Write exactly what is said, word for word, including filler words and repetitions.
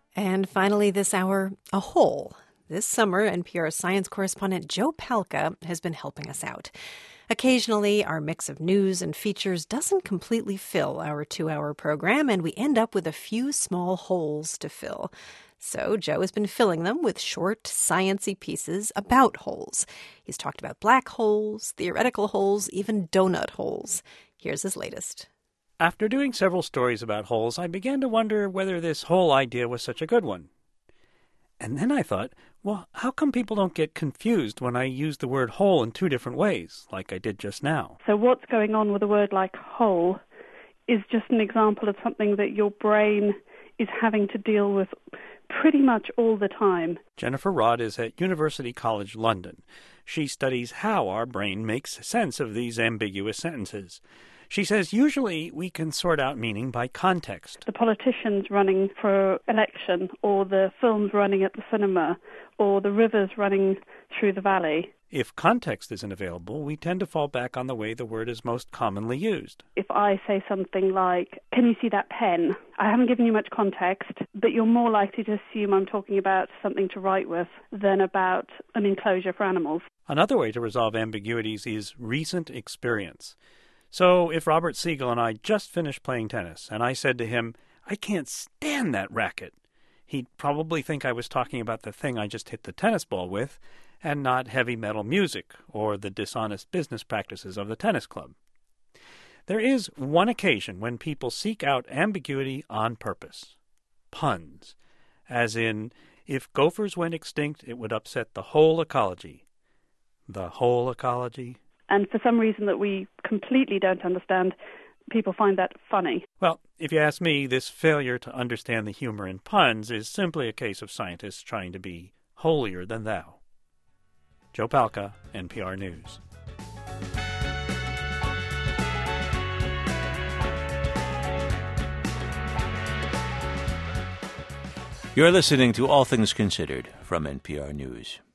And finally this hour, a hole. This summer, N P R science correspondent Joe Palca has been helping us out. Occasionally, our mix of news and features doesn't completely fill our two-hour program, and we end up with a few small holes to fill. So Joe has been filling them with short, science-y pieces about holes. He's talked about black holes, theoretical holes, even donut holes. Here's his latest. After doing several stories about holes, I began to wonder whether this whole idea was such a good one. And then I thought, well, how come people don't get confused when I use the word hole in two different ways, like I did just now? So what's going on with a word like hole is just an example of something that your brain is having to deal with pretty much all the time. Jennifer Rodd is at University College London. She studies how our brain makes sense of these ambiguous sentences. She says usually we can sort out meaning by context. The politicians running for election, or the films running at the cinema, or the rivers running through the valley. If context isn't available, we tend to fall back on the way the word is most commonly used. If I say something like, can you see that pen? I haven't given you much context, but you're more likely to assume I'm talking about something to write with than about an enclosure for animals. Another way to resolve ambiguities is recent experience. So if Robert Siegel and I just finished playing tennis, and I said to him, I can't stand that racket, he'd probably think I was talking about the thing I just hit the tennis ball with, and not heavy metal music or the dishonest business practices of the tennis club. There is one occasion when people seek out ambiguity on purpose. Puns. As in, if gophers went extinct, it would upset the whole ecology. The whole ecology? And for some reason that we completely don't understand, people find that funny. Well, if you ask me, this failure to understand the humor in puns is simply a case of scientists trying to be holier than thou. Joe Palca, N P R News. You're listening to All Things Considered from N P R News.